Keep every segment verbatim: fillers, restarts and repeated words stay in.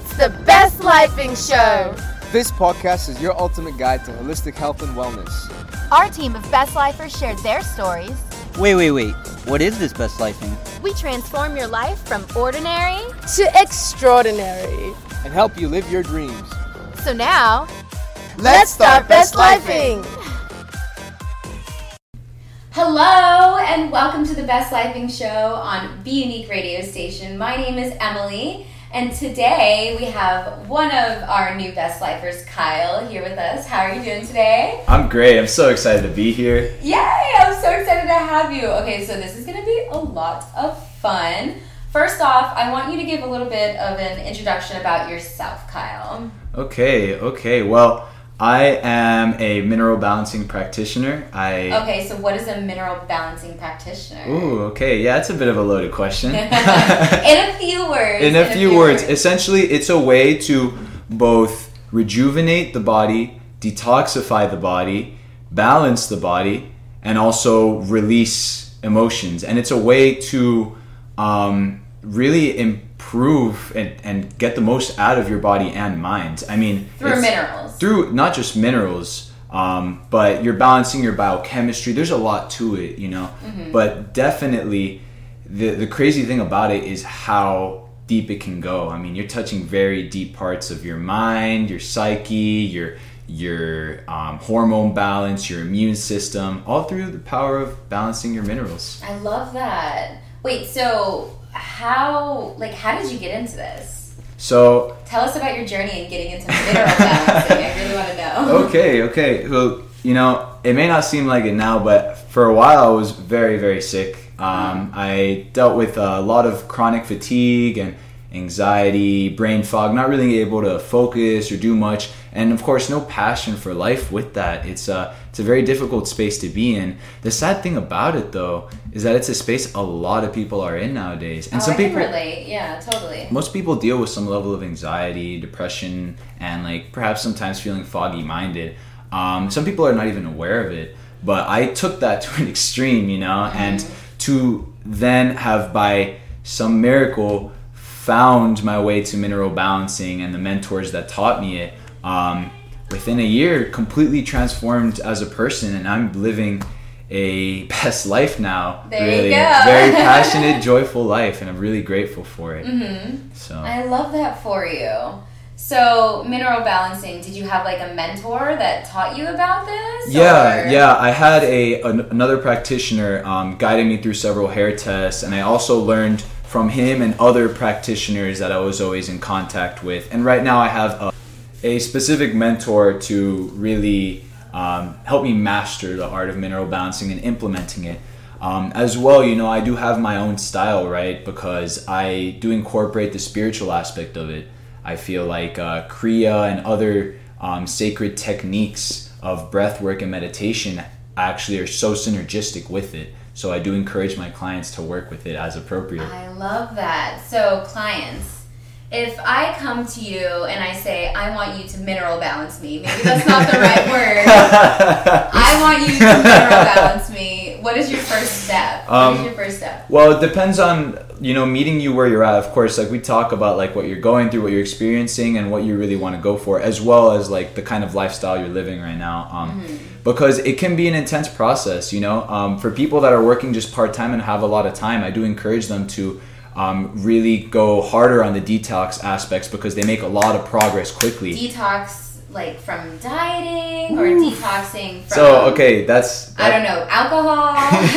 It's the Best Lifing Show. This podcast is your ultimate guide to holistic health and wellness. Our team of Best Lifers shared their stories. Wait, wait, wait. What is this Best Lifing? We transform your life from ordinary to extraordinary. And help you live your dreams. So now, let's start Best Lifing. Hello and welcome to the Best Lifing Show on Be Unique Radio Station. My name is Emily, and today we have one of our new Best Lifers, Kyle, here with us. How are you doing today? I'm great. I'm so excited to be here. Yay! I'm so excited to have you. Okay, so this is going to be a lot of fun. First off, I want you to give a little bit of an introduction about yourself, Kyle. Okay, okay. Well, I am a mineral balancing practitioner. I Okay, so what is a mineral balancing practitioner? Ooh, okay. Yeah, it's a bit of a loaded question. In a few words. In a, in a few, few words. words. Essentially, it's a way to both rejuvenate the body, detoxify the body, balance the body, and also release emotions. And it's a way to um, really improve and, and get the most out of your body and mind. I mean, through minerals. Through not just minerals, um, but you're balancing your biochemistry. There's a lot to it, you know. Mm-hmm. But definitely, the the crazy thing about it is how deep it can go. I mean, you're touching very deep parts of your mind, your psyche, your your um, hormone balance, your immune system, all through the power of balancing your minerals. I love that. Wait, so how like how did you get into this? So tell us about your journey in getting into mineral balancing. I really want to know. Okay, okay. Well, you know, it may not seem like it now, but for a while I was very, very sick. Um, I dealt with a lot of chronic fatigue and anxiety, brain fog, not really able to focus or do much, and of course no passion for life with that. It's a, it's a very difficult space to be in. The sad thing about it though is that it's a space a lot of people are in nowadays. And oh, some I people can relate. Yeah, totally. Most people deal with some level of anxiety, depression, and like perhaps sometimes feeling foggy minded. Um, some people are not even aware of it, but I took that to an extreme, you know, mm-hmm. and to then have by some miracle found my way to mineral balancing and the mentors that taught me it, um, within a year completely transformed as a person, and I'm living a best life now. There really. you go. Very passionate, joyful life, and I'm really grateful for it. Mm-hmm. So I love that for you. So mineral balancing, did you have like a mentor that taught you about this? Yeah, or? yeah. I had a an, another practitioner um, guiding me through several hair tests, and I also learned from him and other practitioners that I was always in contact with. And right now I have a, a specific mentor to really um, help me master the art of mineral balancing and implementing it. Um, as well, you know, I do have my own style, right? Because I do incorporate the spiritual aspect of it. I feel like uh, Kriya and other um, sacred techniques of breath work and meditation actually are so synergistic with it. So I do encourage my clients to work with it as appropriate. I love that. So clients, if I come to you and I say, I want you to mineral balance me, maybe that's not the right word. I want you to mineral balance me. What is your first step? What Um, is your first step? Well, it depends on, you know, meeting you where you're at. Of course, like we talk about like what you're going through, what you're experiencing, and what you really want to go for, as well as like the kind of lifestyle you're living right now. Um, mm-hmm. Because it can be an intense process, you know. Um, for people that are working just part-time and have a lot of time, I do encourage them to um, really go harder on the detox aspects because they make a lot of progress quickly. Detox like from dieting or Oof. detoxing from... So, okay, that's... That, I don't know, alcohol?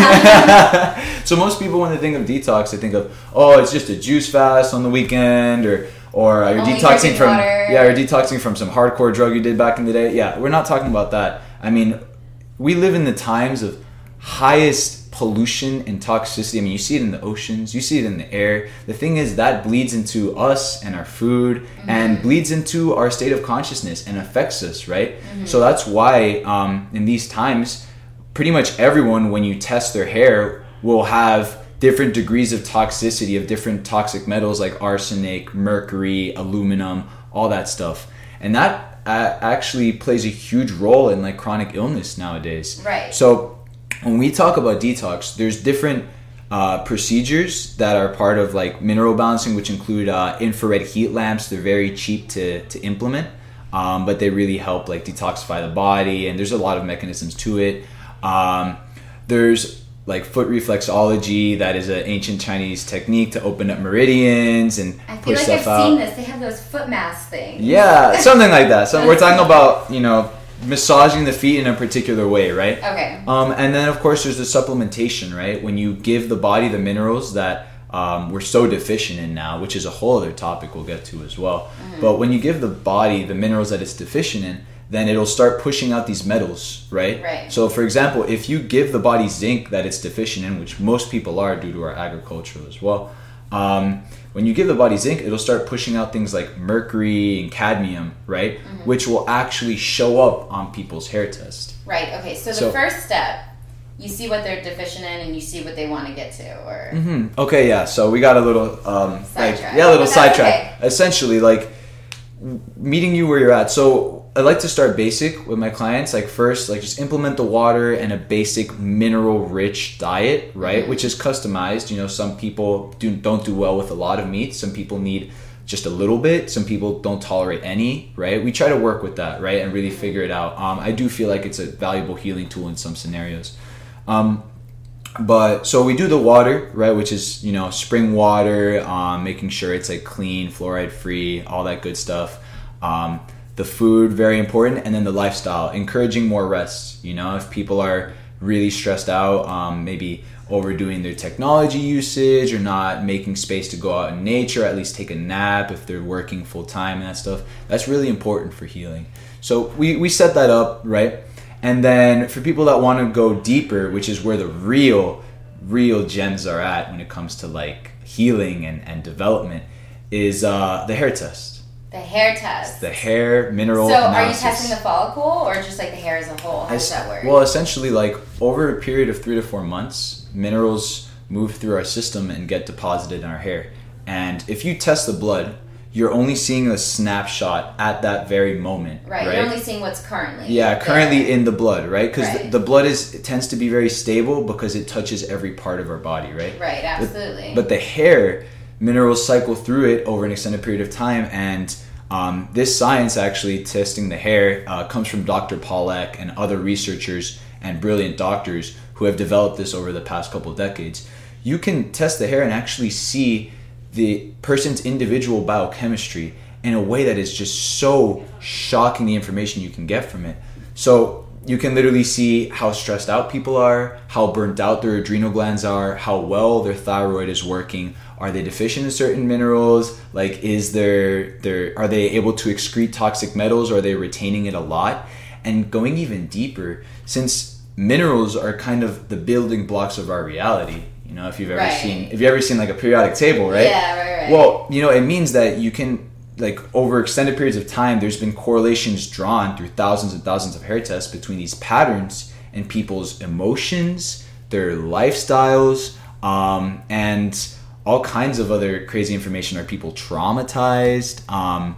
So most people, when they think of detox, they think of, oh, it's just a juice fast on the weekend, or or you're Only detoxing from... water. Yeah, you're detoxing from some hardcore drug you did back in the day. Yeah, we're not talking about that. I mean, we live in the times of highest pollution and toxicity. I mean, you see it in the oceans, you see it in the air. The thing is, that bleeds into us and our food, mm-hmm. and bleeds into our state of consciousness and affects us, right? Mm-hmm. So that's why um, in these times, pretty much everyone, when you test their hair, will have different degrees of toxicity of different toxic metals like arsenic, mercury, aluminum, all that stuff. And that uh, actually plays a huge role in like chronic illness nowadays. Right. So when we talk about detox, there's different uh, procedures that are part of like mineral balancing, which include uh, infrared heat lamps. They're very cheap to, to implement, um, but they really help like detoxify the body, and there's a lot of mechanisms to it. Um, there's like foot reflexology, that is an ancient Chinese technique to open up meridians and I feel push like stuff I've out. seen this. They have those foot mask things. Yeah, something like that. So we're talking about, you know, massaging the feet in a particular way, right? Okay. Um, and then of course there's the supplementation, right? When you give the body the minerals that um, we're so deficient in now, which is a whole other topic we'll get to as well. Mm-hmm. But when you give the body the minerals that it's deficient in, then it'll start pushing out these metals, right? Right. So for example, if you give the body zinc that it's deficient in, which most people are due to our agriculture as well, um, when you give the body zinc, it'll start pushing out things like mercury and cadmium, right? Mm-hmm. Which will actually show up on people's hair test. Right, okay. So the So- first step, you see what they're deficient in and you see what they want to get to, or... Hmm. Okay, yeah. So we got a little, um, like, Sidetrack. yeah, a little But that's sidetrack. Essentially, like meeting you where you're at. So I like to start basic with my clients. Like first, like just implement the water and a basic mineral-rich diet, right? Mm-hmm. Which is customized. You know, some people do don't do well with a lot of meat. Some people need just a little bit. Some people don't tolerate any, right? We try to work with that, right, and really figure it out. Um, I do feel like it's a valuable healing tool in some scenarios. Um, But so we do the water, right, which is, you know, spring water, um, making sure it's like clean, fluoride free, all that good stuff. Um, the food, very important, and then the lifestyle, encouraging more rest. You know, if people are really stressed out, um, maybe overdoing their technology usage or not making space to go out in nature, at least take a nap if they're working full time and that stuff. That's really important for healing. So we, we set that up, right? And then for people that want to go deeper, which is where the real, real gems are at when it comes to like healing and, and development, is uh, the hair test. The hair test. The hair mineral So analysis. are you testing the follicle or just like the hair as a whole? How does that work? Well, essentially, like over a period of three to four months, minerals move through our system and get deposited in our hair. And if you test the blood, you're only seeing a snapshot at that very moment. right. right? You're only seeing what's currently. Yeah, currently there. in the blood, right? Because Right. the, the blood is it tends to be very stable because it touches every part of our body, right? Right, absolutely. But, but the hair, minerals cycle through it over an extended period of time, and um, this science actually testing the hair uh, comes from Doctor Pollack and other researchers and brilliant doctors who have developed this over the past couple of decades. You can test the hair and actually see the person's individual biochemistry in a way that is just so shocking, the information you can get from it. So you can literally see how stressed out people are, how burnt out their adrenal glands are, how well their thyroid is working. Are they deficient in certain minerals? Like, is there, there, are they able to excrete toxic metals? Or are they retaining it a lot? And going even deeper, since minerals are kind of the building blocks of our reality. You know, if you've ever Right. seen, if you've ever seen like a periodic table, right? Yeah, right, right. Well, you know, it means that you can, like, over extended periods of time, there's been correlations drawn through thousands and thousands of hair tests between these patterns and people's emotions, their lifestyles, um, and all kinds of other crazy information. Are people traumatized? Um,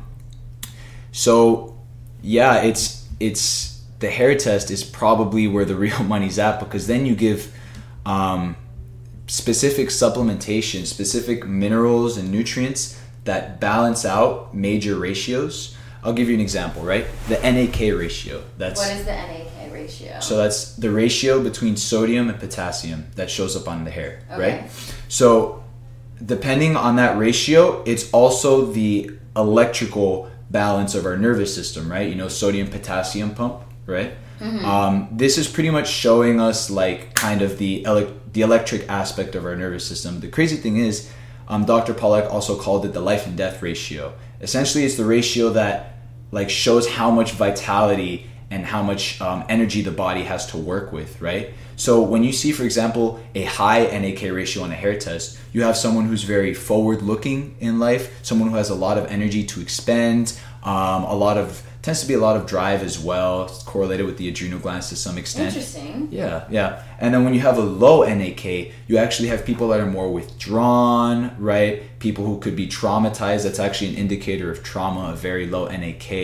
so, yeah, it's it's the hair test is probably where the real money's at, because then you give um, specific supplementation, specific minerals and nutrients that balance out major ratios. I'll give you an example, right? The N A K ratio. That's What is the N A K ratio? so that's the ratio between sodium and potassium that shows up on the hair, Okay. right? So depending on that ratio, it's also the electrical balance of our nervous system, right? You know, sodium potassium pump, right? Mm-hmm. Um, this is pretty much showing us like kind of the ele- the electric aspect of our nervous system. The crazy thing is, um, Doctor Pollack also called it the life and death ratio. Essentially, it's the ratio that like shows how much vitality and how much um, energy the body has to work with, right? So when you see, for example, a high N A K ratio on a hair test, you have someone who's very forward-looking in life, someone who has a lot of energy to expend, um, a lot of tends to be a lot of drive as well. It's correlated with the adrenal glands to some extent. Interesting. Yeah, yeah. And then when you have a low N A K, you actually have people that are more withdrawn, right? People who could be traumatized. That's actually an indicator of trauma, a very low N A K.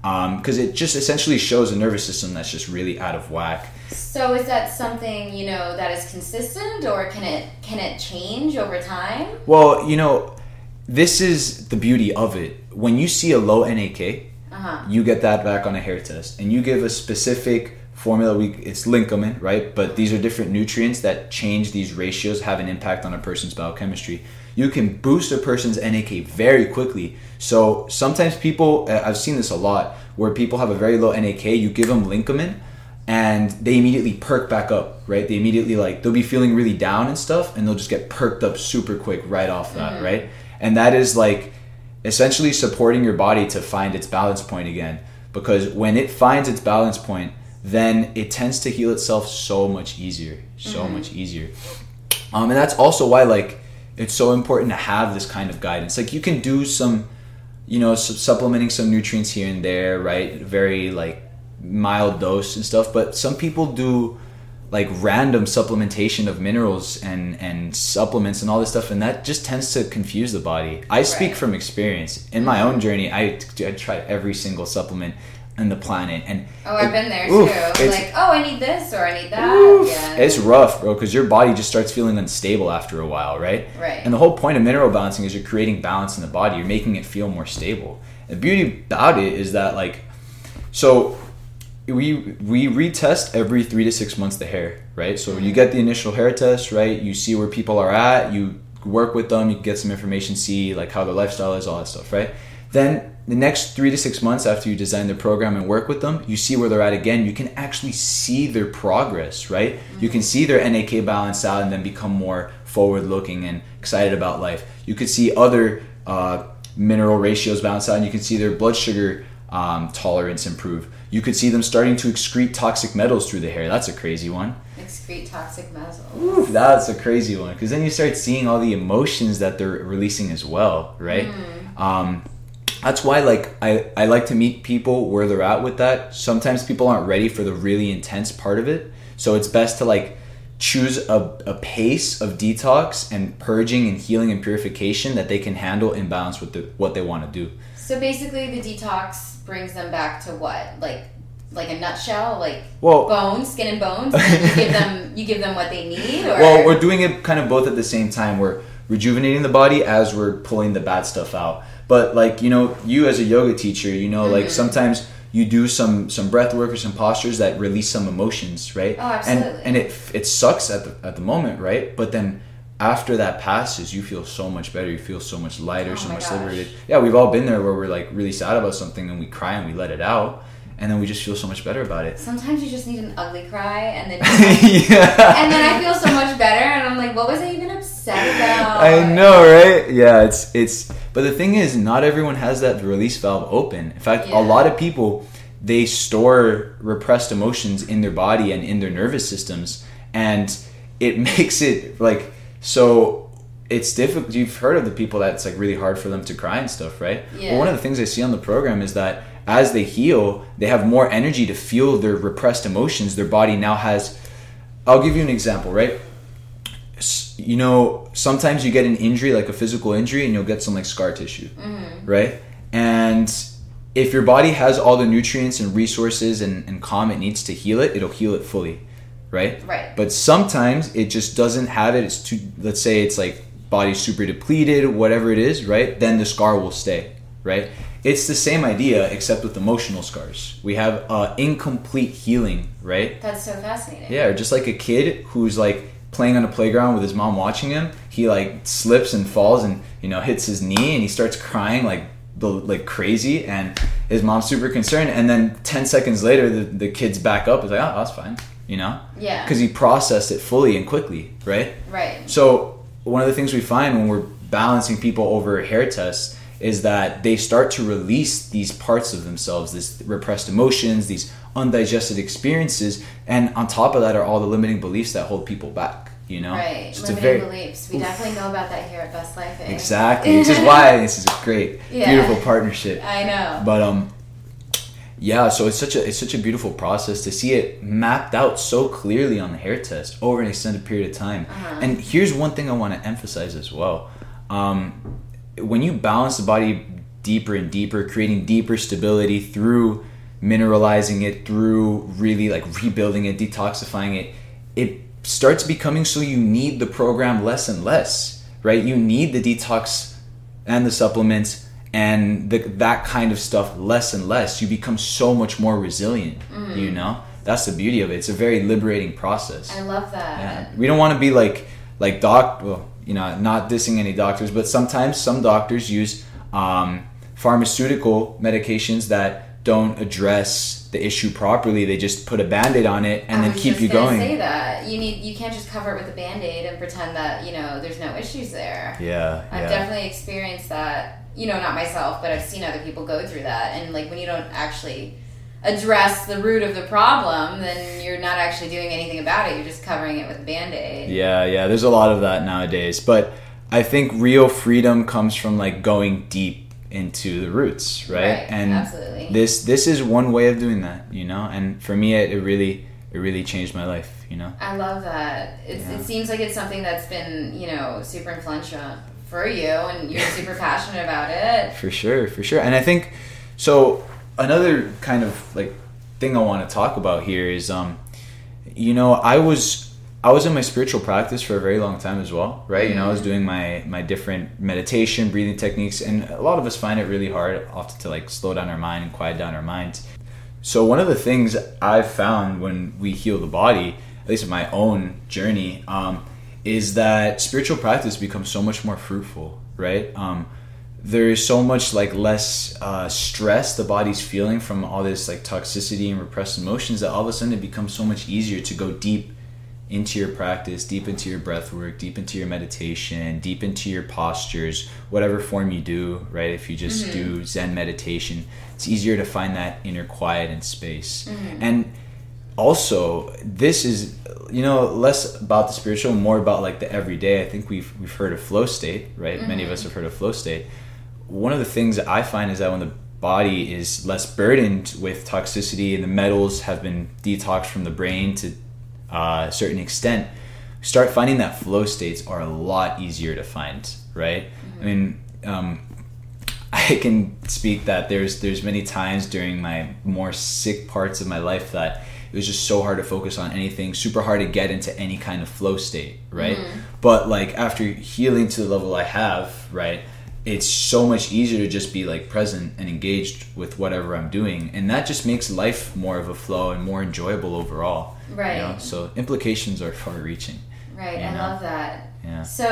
because um, it just essentially shows a nervous system that's just really out of whack. So is that something, you know, that is consistent, or can it can it change over time? Well, you know, this is the beauty of it. When you see a low N A K, uh-huh. you get that back on a hair test, and you give a specific formula. We it's Lincoln, right? But these are different nutrients that change these ratios, have an impact on a person's biochemistry. You can boost a person's N A K very quickly. So sometimes people, I've seen this a lot, where people have a very low N A K, you give them Lincoln, and they immediately perk back up, right? They immediately, like, they'll be feeling really down and stuff, and they'll just get perked up super quick right off that, mm-hmm. right? And that is, like, essentially supporting your body to find its balance point again. Because when it finds its balance point, then it tends to heal itself so much easier, so mm-hmm. much easier. Um, and that's also why, like, it's so important to have this kind of guidance. Like, you can do some, you know, su- supplementing some nutrients here and there, right? Very, like, mild dose and stuff. But some people do, like, random supplementation of minerals and, and supplements and all this stuff, and that just tends to confuse the body. I speak right. from experience. In my own journey, I, I tried every single supplement on the planet, and oh, I've it, been there oof, too. Like, oh, I need this or I need that. Oof, yeah. It's rough, bro, because your body just starts feeling unstable after a while, right? Right. And the whole point of mineral balancing is you're creating balance in the body. You're making it feel more stable. The beauty about it is that, like, so we we retest every three to six months the hair, right? So mm-hmm. you get the initial hair test, right? You see where people are at. You work with them. You get some information, see like how their lifestyle is, all that stuff, right? Then the next three to six months after you design their program and work with them, you see where they're at again. You can actually see their progress, right? Mm-hmm. You can see their N A K balance out and then become more forward-looking and excited about life. You could see other uh, mineral ratios balance out, and you can see their blood sugar um, tolerance improve. You could see them starting to excrete toxic metals through the hair. That's a crazy one. Excrete toxic metals. Ooh, that's a crazy one, because then you start seeing all the emotions that they're releasing as well, right? Mm. Um, That's why, like, I, I like to meet people where they're at with that. Sometimes people aren't ready for the really intense part of it. So it's best to, like, choose a, a pace of detox and purging and healing and purification that they can handle in balance with the, what they want to do. So basically the detox brings them back to what? Like like a nutshell? Like well, bones, skin and bones? And you give them you give them what they need? Or? Well, we're doing it kind of both at the same time. We're rejuvenating the body as we're pulling the bad stuff out. But, like, you know, you as a yoga teacher, you know, mm-hmm. like sometimes you do some, some breath work or some postures that release some emotions, right? Oh, absolutely. And and it it sucks at the at the moment, right? But then after that passes, you feel so much better. You feel so much lighter, oh so my much gosh. liberated. Yeah, we've all been there where we're, like, really sad about something and we cry and we let it out. And then we just feel so much better about it. Sometimes you just need an ugly cry, and then like, yeah. and then I feel so much better, and I'm like, what was I even upset about? I know, right? Yeah, it's it's. But the thing is, not everyone has that release valve open. In fact, yeah. a lot of people, they store repressed emotions in their body and in their nervous systems, and it makes it like so. It's difficult. You've heard of the people that it's like really hard for them to cry and stuff, right? Yeah. Well, one of the things I see on the program is that as they heal, they have more energy to feel their repressed emotions. Their body now has, I'll give you an example, right? You know, sometimes you get an injury, like a physical injury, and you'll get some like scar tissue, mm-hmm. right? And if your body has all the nutrients and resources and, and calm it needs to heal it, it'll heal it fully, right? Right. But sometimes it just doesn't have it. It's too, let's say it's like body's super depleted, whatever it is, right? Then the scar will stay, right? It's the same idea, except with emotional scars. We have uh, incomplete healing, right? That's so fascinating. Yeah, or just like a kid who's like playing on a playground with his mom watching him. He like slips and falls and, you know, hits his knee and he starts crying like the like crazy, and his mom's super concerned. And then ten seconds later, the, the kid's back up. He's like, oh, that's fine, you know? Yeah. Because he processed it fully and quickly, right? Right. So one of the things we find when we're balancing people over hair tests is that they start to release these parts of themselves, these repressed emotions, these undigested experiences, and on top of that are all the limiting beliefs that hold people back, you know? Right, so limiting very, beliefs. We oof. definitely know about that here at Best Life. Eh? Exactly, which is why this is a great, yeah. beautiful partnership. I know. But, um, yeah, so it's such a it's such a beautiful process to see it mapped out so clearly on the hair test over an extended period of time. Uh-huh. And here's one thing I want to emphasize as well. Um, when you balance the body deeper and deeper, creating deeper stability through mineralizing it, through really like rebuilding it, detoxifying it, it starts becoming so you need the program less and less, right? You need the detox and the supplements and the, that kind of stuff less and less. You become so much more resilient, mm. you know? That's the beauty of it. It's a very liberating process. I love that. Yeah. We don't want to be like, like doc, well, you know, not dissing any doctors, but sometimes some doctors use um, pharmaceutical medications that don't address the issue properly. They just put a Band-Aid on it and I then keep you going. I was going. just say that you need you can't just cover it with a Band-Aid and pretend that you know there's no issues there. Yeah, I've yeah. definitely experienced that. You know, not myself, but I've seen other people go through that. And like when you don't actually address the root of the problem, then you're not actually doing anything about it. You're just covering it with a Band-Aid. Yeah, yeah. There's a lot of that nowadays, but I think real freedom comes from like going deep into the roots, right? Right, and absolutely. this this is one way of doing that, you know. And for me, it, it really it really changed my life, you know. I love that. It's, Yeah. It seems like it's something that's been you know super influential for you, and you're super passionate about it. For sure, for sure. And I think so. Another kind of like thing I want to talk about here is, um, you know, I was. I was in my spiritual practice for a very long time as well, right? You know, I was doing my, my different meditation, breathing techniques, and a lot of us find it really hard often to like slow down our mind and quiet down our minds. So one of the things I've found when we heal the body, at least in my own journey, um, is that spiritual practice becomes so much more fruitful, right? Um, there is so much like less uh, stress the body's feeling from all this like toxicity and repressed emotions that all of a sudden it becomes so much easier to go deep into your practice, deep into your breath work, deep into your meditation, deep into your postures, whatever form you do, right? If you just mm-hmm. do Zen meditation, it's easier to find that inner quiet and space. Mm-hmm. And also, this is, you know, less about the spiritual, more about like the everyday. I think we've we've heard of flow state, right? Mm-hmm. Many of us have heard of flow state. One of the things that I find is that when the body is less burdened with toxicity and the metals have been detoxed from the brain to Uh, a certain extent, start finding that flow states are a lot easier to find, right? Mm-hmm. I mean, um, I can speak that there's there's many times during my more sick parts of my life that it was just so hard to focus on anything, super hard to get into any kind of flow state, right? Mm-hmm. But like after healing to the level I have, right, it's so much easier to just be like present and engaged with whatever I'm doing, and that just makes life more of a flow and more enjoyable overall. Right. You know? So implications are far-reaching. Right. I know? love that. Yeah. So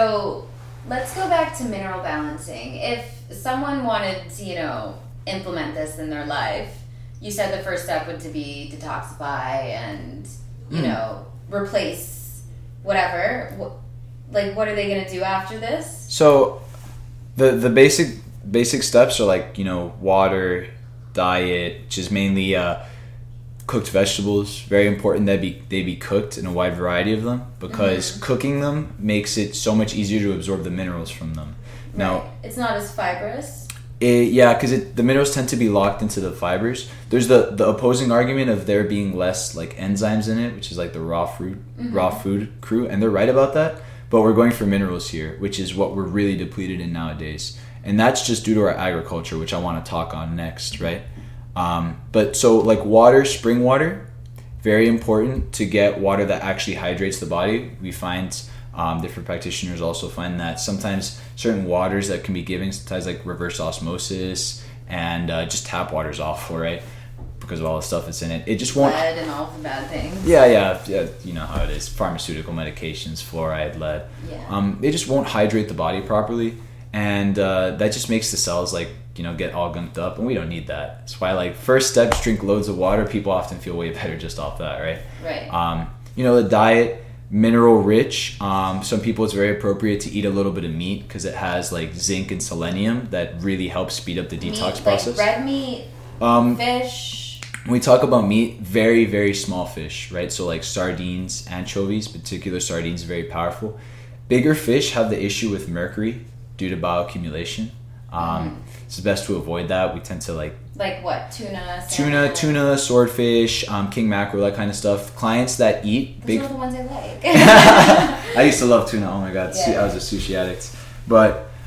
let's go back to mineral balancing. If someone wanted to, you know, implement this in their life, you said the first step would to be detoxify and, you mm. know, replace whatever. Like, what are they going to do after this? So the the basic basic steps are like, you know, water, diet, which is mainly uh, cooked vegetables. Very important that be they be cooked in a wide variety of them, because mm-hmm. cooking them makes it so much easier to absorb the minerals from them. Right. Now, it's not as fibrous. It, yeah, because the minerals tend to be locked into the fibers. There's the, the opposing argument of there being less like enzymes in it, which is like the raw fruit, mm-hmm. raw food crew, and they're right about that. But we're going for minerals here, which is what we're really depleted in nowadays. And that's just due to our agriculture, which I want to talk on next, right? Um, but so like water, spring water, very important to get water that actually hydrates the body. We find um, different practitioners also find that sometimes certain waters that can be given, sometimes like reverse osmosis and uh, just tap water is awful, right? Because of all the stuff that's in it. It just won't... Lead and all the bad things. Yeah, yeah, yeah. You know how it is. Pharmaceutical medications, fluoride, lead. Yeah. Um, they just won't hydrate the body properly. And uh, that just makes the cells, like, you know, get all gunked up. And we don't need that. That's why, like, first steps, drink loads of water. People often feel way better just off that, right? Right. Um, you know, the diet, mineral rich. Um, some people, it's very appropriate to eat a little bit of meat because it has, like, zinc and selenium that really helps speed up the detox meat, process. Like red meat, um, fish... When we talk about meat, very, very small fish, right? So like sardines, anchovies, particular sardines, very powerful. Bigger fish have the issue with mercury due to bioaccumulation. Um, mm-hmm. It's best to avoid that. We tend to like... Like what? Tuna? Tuna, tuna, swordfish, um, king mackerel, that kind of stuff. Clients that eat... Those big. are the ones I like. I used to love tuna. Oh my God. Yeah. I was a sushi addict. But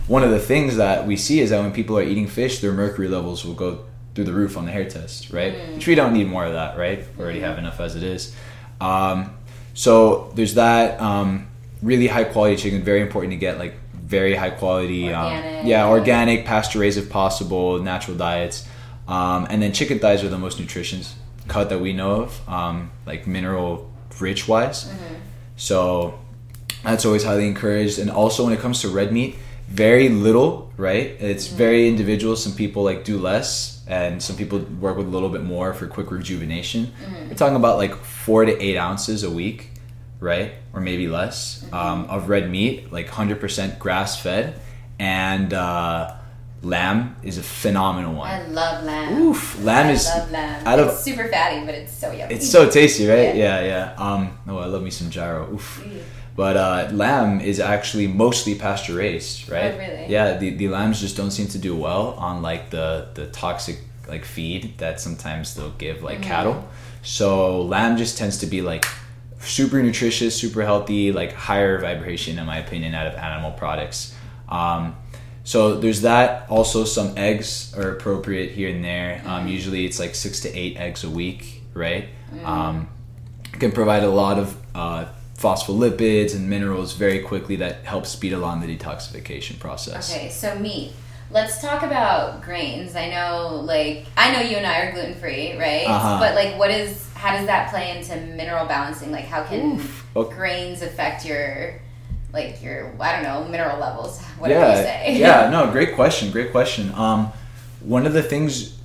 one of the things that we see is that when people are eating fish, their mercury levels will go through the roof on the hair test, right? Mm. Which we don't need more of that, right? We already have enough as it is. Um, so there's that. Um, really high quality chicken, very important to get like very high quality, organic. Um, yeah, organic, pasture raised if possible, natural diets. Um, and then chicken thighs are the most nutritious cut that we know of, um, like mineral rich wise. Mm-hmm. So that's always highly encouraged. And also when it comes to red meat, very little, right? It's mm-hmm. very individual. Some people like do less, and some people work with a little bit more for quick rejuvenation. Mm-hmm. We're talking about like four to eight ounces a week, right? Or maybe less, mm-hmm. um, of red meat, like one hundred percent grass fed. And uh, lamb is a phenomenal one. I love lamb. Oof, lamb I is love lamb. out of, it's super fatty, but it's so yummy. It's so tasty, right? Yeah, yeah. yeah. Um, oh, I love me some gyro. Oof. Mm. But uh, lamb is actually mostly pasture raised, right? Oh, really? Yeah, the, the lambs just don't seem to do well on like the, the toxic like feed that sometimes they'll give like mm-hmm. cattle. So lamb just tends to be like super nutritious, super healthy, like higher vibration in my opinion out of animal products. Um, so there's that. Also some eggs are appropriate here and there. Um, mm-hmm. Usually it's like six to eight eggs a week, right? Mm-hmm. Um, can provide a lot of uh, phospholipids and minerals very quickly that help speed along the detoxification process. Okay, so meat. Let's talk about grains. I know, like, I know you and I are gluten-free, right? Uh-huh. But, like, what is, how does that play into mineral balancing? Like, how can okay. grains affect your, like, your, I don't know, mineral levels? Whatever yeah, you say. yeah, no, great question, great question. Um, one of the things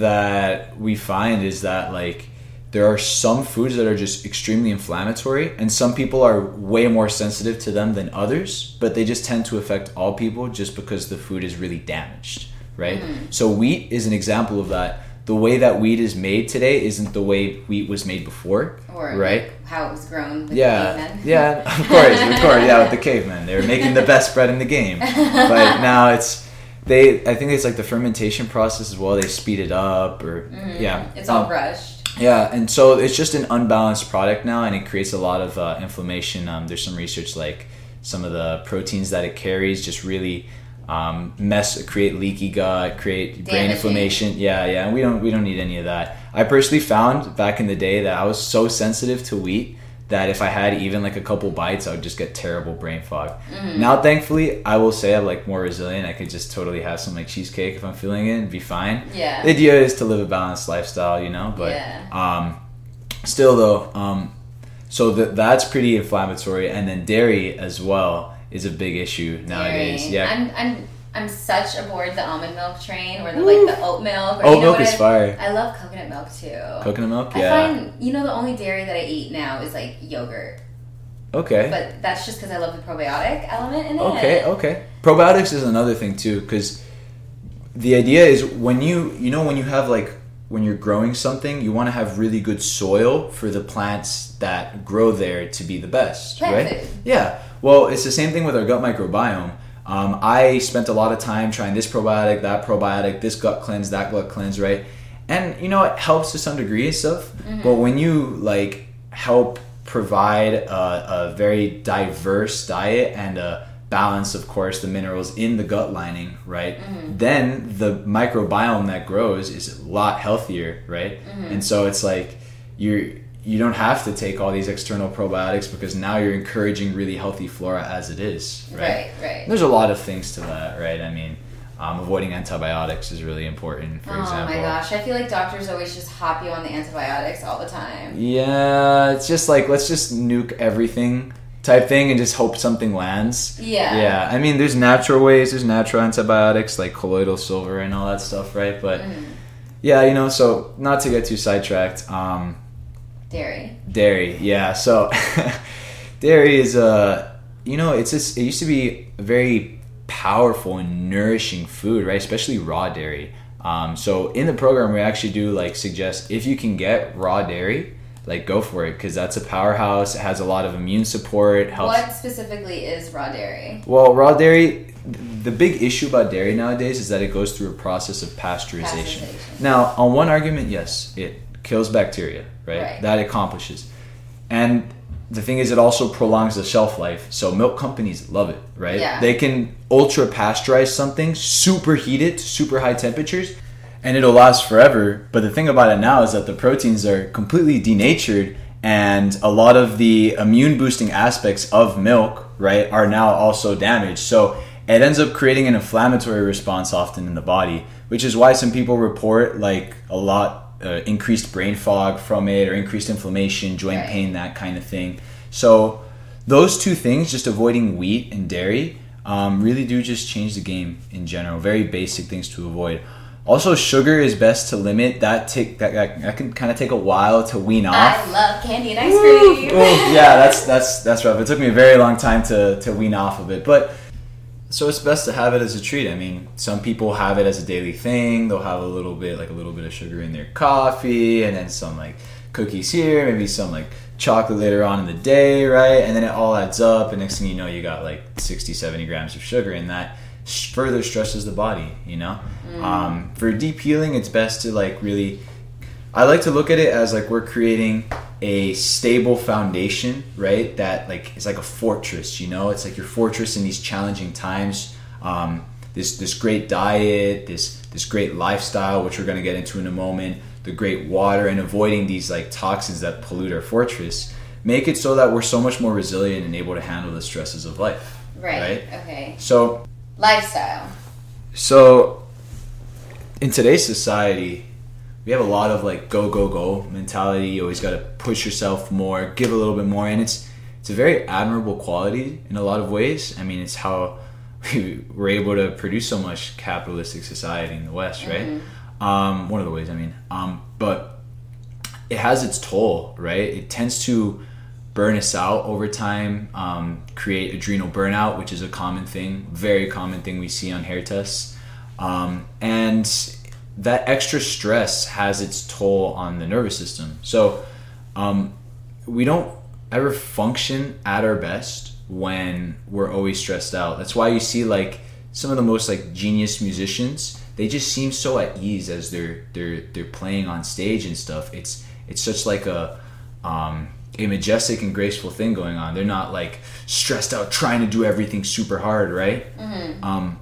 that we find is that, like, there are some foods that are just extremely inflammatory, and some people are way more sensitive to them than others, but they just tend to affect all people just because the food is really damaged, right? Mm. So wheat is an example of that. The way that wheat is made today isn't the way wheat was made before, or right? Like how it was grown with yeah, the cavemen. Yeah, of course, of course, yeah, with the cavemen. They were making the best bread in the game. But now it's, they, I think it's like the fermentation process as well, they speed it up, or, mm, yeah. It's all um, rushed. Yeah, and so it's just an unbalanced product now, and it creates a lot of uh, inflammation. Um, there's some research like some of the proteins that it carries just really um, mess, create leaky gut, create Damaging. brain inflammation. Yeah, yeah, and we don't we don't need any of that. I personally found back in the day that I was so sensitive to wheat that if I had even like a couple bites, I would just get terrible brain fog. Mm-hmm. Now, thankfully, I will say I'm like more resilient. I could just totally have some like cheesecake if I'm feeling it and be fine. Yeah. The idea is to live a balanced lifestyle, you know, but yeah. um, still though, um, so that that's pretty inflammatory. And then dairy as well is a big issue nowadays. Dairy. Yeah. I'm, I'm I'm such aboard the almond milk train, or the like the oat milk. Or, oat you know milk is I, fire. I love coconut milk too. Coconut milk, I yeah. find, you know, the only dairy that I eat now is like yogurt. Okay. But that's just because I love the probiotic element in it. Okay, okay. Probiotics is another thing too, because the idea is when you, you know, when you have like, when you're growing something, you want to have really good soil for the plants that grow there to be the best, Plant right? food. Yeah. Well, it's the same thing with our gut microbiome. Um, I spent a lot of time trying this probiotic, that probiotic, this gut cleanse, that gut cleanse, right? And, you know, it helps to some degree and stuff. Mm-hmm. But when you, like, help provide a, a very diverse diet and a balance, of course, the minerals in the gut lining, right? Mm-hmm. Then the microbiome that grows is a lot healthier, right? Mm-hmm. And so it's like you're... you don't have to take all these external probiotics because now you're encouraging really healthy flora as it is, right? Right, right. There's a lot of things to that, right? I mean, um, avoiding antibiotics is really important, for oh example. Oh my gosh, I feel like doctors always just hop you on the antibiotics all the time. Yeah, it's just like, let's just nuke everything type thing and just hope something lands. Yeah. Yeah, I mean, there's natural ways, there's natural antibiotics like colloidal silver and all that stuff, right? But mm. yeah, you know, so not to get too sidetracked, um, Dairy. Dairy, yeah. So dairy is a, you know, it's just, it used to be a very powerful and nourishing food, right? Especially raw dairy. Um, so in the program, we actually do like suggest if you can get raw dairy, like go for it, because that's a powerhouse. It has a lot of immune support. Helps. What specifically is raw dairy? Well, raw dairy, the big issue about dairy nowadays is that it goes through a process of pasteurization. pasteurization. Now, on one argument, yes, it kills bacteria, right? right? That accomplishes. And the thing is, it also prolongs the shelf life. So milk companies love it, right? Yeah. They can ultra pasteurize something, superheat it to super high temperatures, and it'll last forever. But the thing about it now is that the proteins are completely denatured, and a lot of the immune boosting aspects of milk, right, are now also damaged. So it ends up creating an inflammatory response often in the body, which is why some people report like a lot uh, increased brain fog from it, or increased inflammation, joint Right. pain, that kind of thing. So those two things, just avoiding wheat and dairy, um, really do just change the game in general. Very basic things to avoid. Also, sugar is best to limit. That take that, that, that can kind of take a while to wean off. I love candy and ice cream. Oh, yeah, that's that's that's rough. It took me a very long time to to wean off of it, but so it's best to have it as a treat. I mean, some people have it as a daily thing. They'll have a little bit, like a little bit of sugar in their coffee, and then some like cookies here, maybe some like chocolate later on in the day, right? And then it all adds up, and next thing you know, you got like sixty, seventy grams of sugar, and that further stresses the body, you know? Mm. Um, for deep healing, it's best to like really, I like to look at it as like we're creating a stable foundation, right? That like is like a fortress, you know? It's like your fortress in these challenging times. Um, this this great diet, this this great lifestyle, which we're gonna get into in a moment, the great water, and avoiding these like toxins that pollute our fortress, make it so that we're so much more resilient and able to handle the stresses of life. Right. Right? Okay. So Lifestyle. So in today's society, we have a lot of like go go go mentality. You always got to push yourself more, give a little bit more, and it's it's a very admirable quality in a lot of ways. I mean, it's how we were able to produce so much capitalistic society in the West, right? Mm-hmm. Um, one of the ways, I mean, um, but it has its toll, right? It tends to burn us out over time, um, create adrenal burnout, which is a common thing, very common thing we see on hair tests. Um, and that extra stress has its toll on the nervous system. So um, we don't ever function at our best when we're always stressed out. That's why you see like some of the most like genius musicians, they just seem so at ease as they're they're they're playing on stage and stuff. It's it's such like a um, a majestic and graceful thing going on. They're not like stressed out trying to do everything super hard, right? Mm-hmm. Um,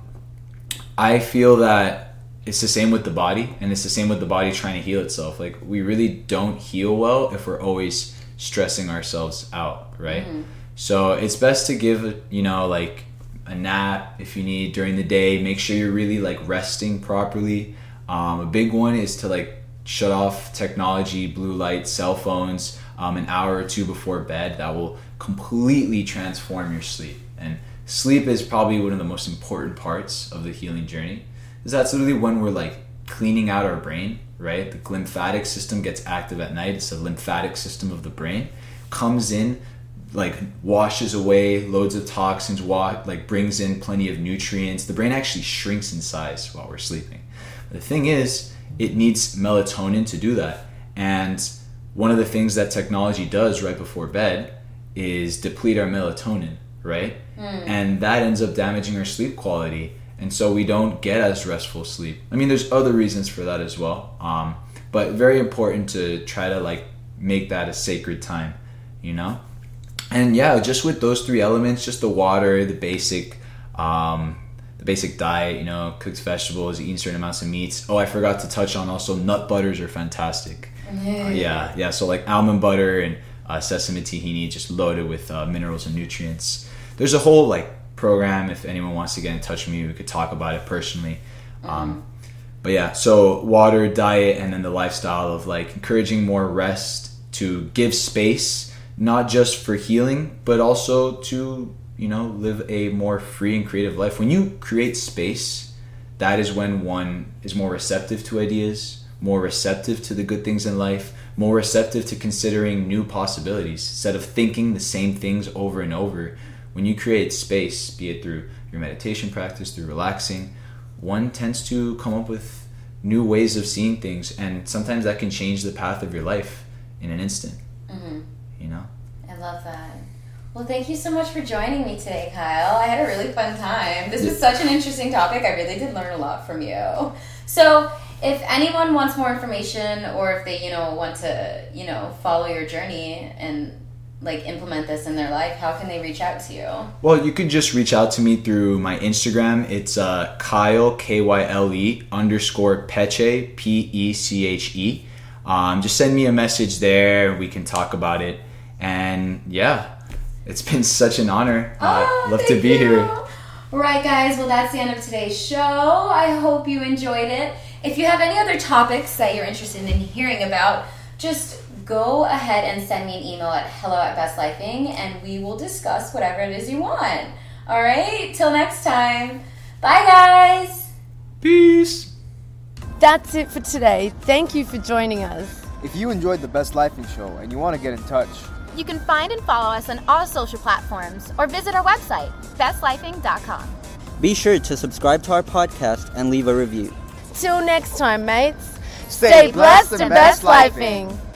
I feel that it's the same with the body, and it's the same with the body trying to heal itself. Like we really don't heal well if we're always stressing ourselves out, right? Mm-hmm. So it's best to give, you know, like a nap if you need during the day. Make sure you're really like resting properly. Um, a big one is to like shut off technology, blue light, cell phones, um, an hour or two before bed. That will completely transform your sleep. And sleep is probably one of the most important parts of the healing journey. Is that's literally when we're like cleaning out our brain, right? The lymphatic system gets active at night. It's the lymphatic system of the brain. Comes in, like washes away loads of toxins, wa- like brings in plenty of nutrients. The brain actually shrinks in size while we're sleeping. The thing is, it needs melatonin to do that. And one of the things that technology does right before bed is deplete our melatonin, right? Mm. And that ends up damaging our sleep quality. And so we don't get as restful sleep. I mean, there's other reasons for that as well. Um, but very important to try to like make that a sacred time, you know? And yeah, just with those three elements, just the water, the basic, um, the basic diet, you know, cooked vegetables, eating certain amounts of meats. Oh, I forgot to touch on also nut butters are fantastic. Yeah, uh, yeah, yeah. So like almond butter and uh, sesame tahini, just loaded with uh, minerals and nutrients. There's a whole like program. If anyone wants to get in touch with me, we could talk about it personally. Mm-hmm. Um, but yeah, so water, diet, and then the lifestyle of like encouraging more rest to give space, not just for healing, but also to, you know, live a more free and creative life. When you create space, that is when one is more receptive to ideas, more receptive to the good things in life, more receptive to considering new possibilities instead of thinking the same things over and over. When you create space, be it through your meditation practice, through relaxing, one tends to come up with new ways of seeing things, and sometimes that can change the path of your life in an instant. Mm-hmm. You know? I love that. Well, thank you so much for joining me today, Kyle. I had a really fun time. This was such an interesting topic. I really did learn a lot from you. So, if anyone wants more information, or if they, you know, want to, you know, follow your journey and like implement this in their life, how can they reach out to you? Well, you could just reach out to me through my Instagram. It's uh, Kyle, K Y L E, underscore Peche, P E C H E. Um, just send me a message there. We can talk about it. And yeah, it's been such an honor. I Oh, uh, love to thank be you. here. All right, guys. Well, that's the end of today's show. I hope you enjoyed it. If you have any other topics that you're interested in hearing about, just go ahead and send me an email at hello at bestlifing, and we will discuss whatever it is you want. All right? Till next time. Bye, guys. Peace. That's it for today. Thank you for joining us. If you enjoyed the Best Lifing Show and you want to get in touch, You can find and follow us on all social platforms or visit our website, best lifing dot com. Be sure to subscribe to our podcast and leave a review. Till next time, mates. Stay blessed and best lifing. lifing.